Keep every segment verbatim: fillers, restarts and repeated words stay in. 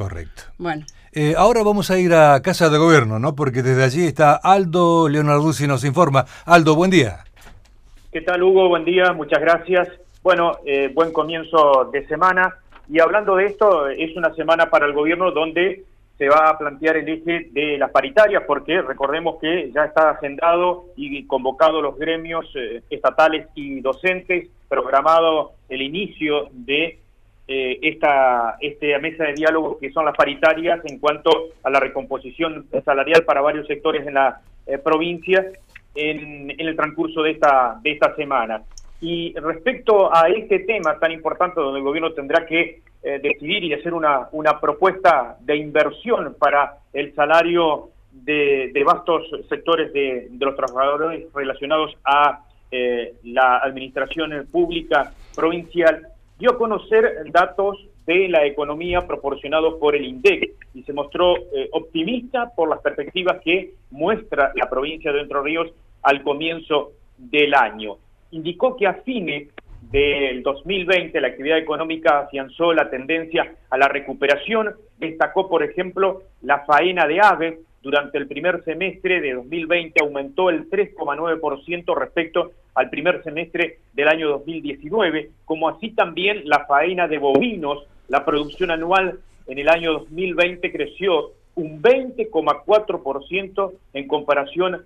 Correcto. Bueno. Eh, ahora vamos a ir a Casa de Gobierno, ¿no? Porque desde allí está Aldo Leonarduzzi, nos informa. Aldo, buen día. ¿Qué tal, Hugo? Buen día, muchas gracias. Bueno, eh, buen comienzo de semana. Y hablando de esto, es una semana para el gobierno donde se va a plantear el eje de las paritarias, porque recordemos que ya está agendado y convocado los gremios eh, estatales y docentes, programado el inicio de eh, esta, esta mesa de diálogo que son las paritarias en cuanto a la recomposición salarial para varios sectores en la eh, provincia en, en el transcurso de esta, de esta semana. Y respecto a este tema tan importante donde el gobierno tendrá que eh, decidir y hacer una, una propuesta de inversión para el salario de, de vastos sectores de, de los trabajadores relacionados a eh, la administración pública provincial, dio a conocer datos de la economía proporcionados por el INDEC y se mostró eh, optimista por las perspectivas que muestra la provincia de Entre Ríos al comienzo del año. Indicó que a fines del dos mil veinte la actividad económica afianzó la tendencia a la recuperación. Destacó, por ejemplo, la faena de aves. Durante el primer semestre de dos mil veinte aumentó el tres coma nueve por ciento respecto al primer semestre del año dos mil diecinueve, como así también la faena de bovinos. La producción anual en el año dos mil veinte creció un veinte coma cuatro por ciento en comparación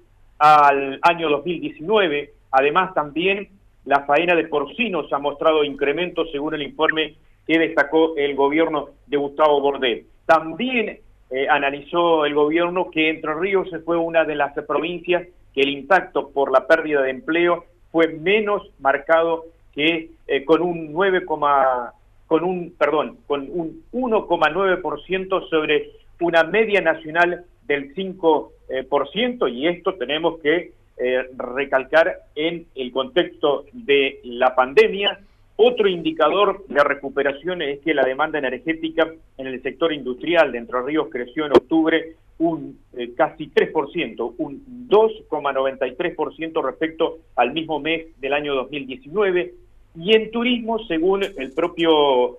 al año dos mil diecinueve. Además, también la faena de porcinos ha mostrado incrementos según el informe que destacó el gobierno de Gustavo Bordet. También eh, analizó el gobierno que Entre Ríos fue una de las provincias que el impacto por la pérdida de empleo fue menos marcado que eh, con un nueve, con un perdón, con un uno coma nueve por ciento sobre una media nacional del cinco por ciento, y esto tenemos que Eh, recalcar en el contexto de la pandemia. Otro indicador de recuperación es que la demanda energética en el sector industrial de Entre Ríos creció en octubre un eh, casi tres por ciento, un dos coma noventa y tres por ciento respecto al mismo mes del año dos mil diecinueve, y en turismo, según el propio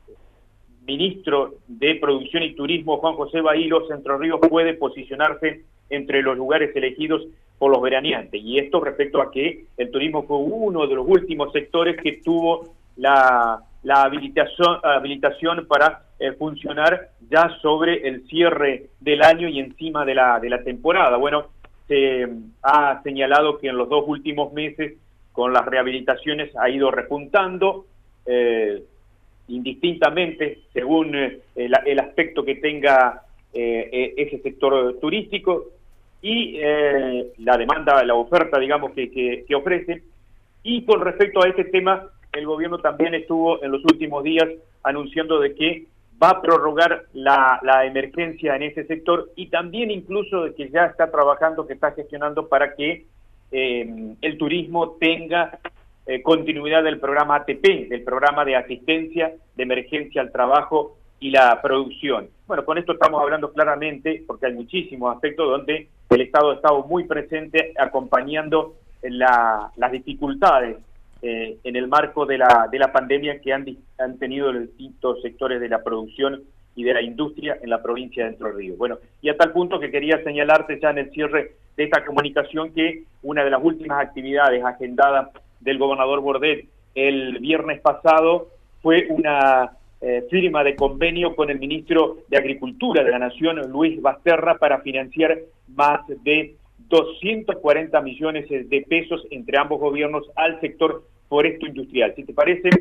ministro de Producción y Turismo, Juan José Bahilos, Entre Ríos puede posicionarse entre los lugares elegidos por los veraneantes, y esto respecto a que el turismo fue uno de los últimos sectores que tuvo la, la habilitación, habilitación para eh, funcionar ya sobre el cierre del año y encima de la, de la temporada. Bueno, se ha señalado que en los dos últimos meses con las rehabilitaciones ha ido repuntando, eh, indistintamente según eh, el, el aspecto que tenga eh, ese sector turístico y eh, la demanda, la oferta, digamos, que, que, que ofrece. Y con respecto a este tema, el gobierno también estuvo en los últimos días anunciando de que va a prorrogar la, la emergencia en ese sector, y también incluso de que ya está trabajando, que está gestionando para que eh, el turismo tenga eh, continuidad del programa A T P, del programa de asistencia de emergencia al trabajo y la producción. Bueno, con esto estamos hablando claramente, porque hay muchísimos aspectos donde el Estado ha estado muy presente acompañando la, las dificultades eh, en el marco de la, de la pandemia que han, han tenido los distintos sectores de la producción y de la industria en la provincia de Entre Ríos. Bueno, y a tal punto que quería señalarte ya en el cierre de esta comunicación que una de las últimas actividades agendadas del gobernador Bordet el viernes pasado fue una Eh, firma de convenio con el ministro de Agricultura de la Nación, Luis Basterra, para financiar más de doscientos cuarenta millones de pesos entre ambos gobiernos al sector foresto industrial. Si te parece,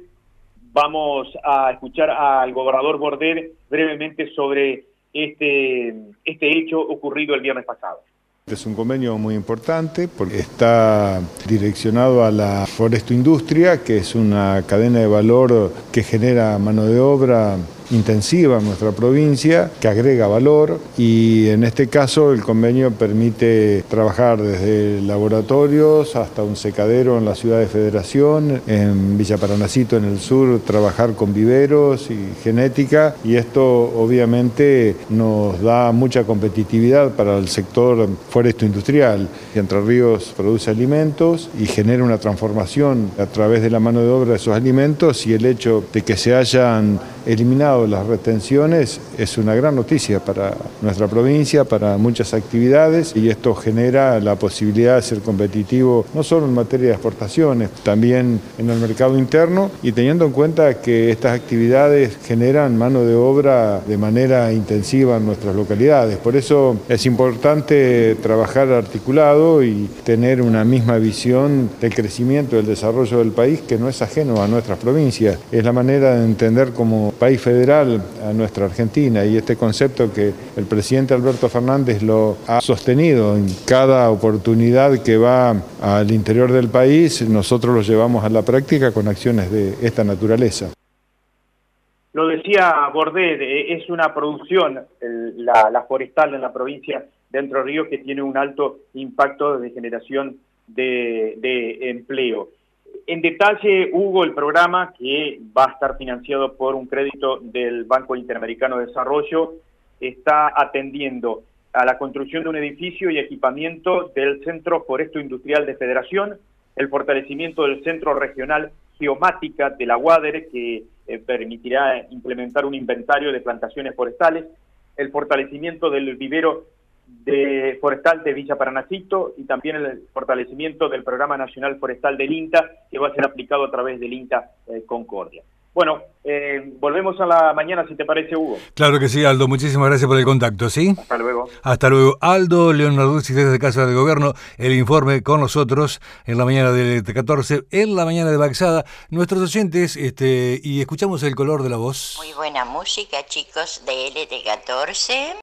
vamos a escuchar al gobernador Bordet brevemente sobre este, este hecho ocurrido el viernes pasado. Es un convenio muy importante porque está direccionado a la forestoindustria, que es una cadena de valor que genera mano de obra intensiva en nuestra provincia, que agrega valor, y en este caso el convenio permite trabajar desde laboratorios hasta un secadero en la ciudad de Federación, en Villa Paranacito en el sur trabajar con viveros y genética, y esto obviamente nos da mucha competitividad para el sector foresto industrial. Entre Ríos produce alimentos y genera una transformación a través de la mano de obra de esos alimentos, y el hecho de que se hayan eliminado las retenciones es una gran noticia para nuestra provincia, para muchas actividades, y esto genera la posibilidad de ser competitivo no solo en materia de exportaciones, también en el mercado interno, y teniendo en cuenta que estas actividades generan mano de obra de manera intensiva en nuestras localidades. Por eso es importante trabajar articulado y tener una misma visión del crecimiento y del desarrollo del país, que no es ajeno a nuestras provincias. Es la manera de entender como país federal a nuestra Argentina, y este concepto que el presidente Alberto Fernández lo ha sostenido en cada oportunidad que va al interior del país, nosotros lo llevamos a la práctica con acciones de esta naturaleza. Lo decía Bordet, es una producción, el, la, la forestal en la provincia de Entre Ríos, que tiene un alto impacto de generación de, de empleo. En detalle, Hugo, el programa, que va a estar financiado por un crédito del Banco Interamericano de Desarrollo, está atendiendo a la construcción de un edificio y equipamiento del Centro Foresto Industrial de Federación, el fortalecimiento del Centro Regional Geomática de la UADER, que eh, permitirá implementar un inventario de plantaciones forestales, el fortalecimiento del vivero de forestal de Villa Paranacito, y también el fortalecimiento del Programa Nacional Forestal del INTA, que va a ser aplicado a través del INTA eh, Concordia. Bueno, eh, volvemos a la mañana, si te parece, Hugo. Claro que sí, Aldo. Muchísimas gracias por el contacto, ¿sí? Hasta luego. Hasta luego. Aldo Leonarduzzi, desde Casa de Gobierno, el informe con nosotros en la mañana del catorce, en la mañana de Baxada. Nuestros oyentes, este, y escuchamos el color de la voz. Muy buena música, chicos, de L T catorce.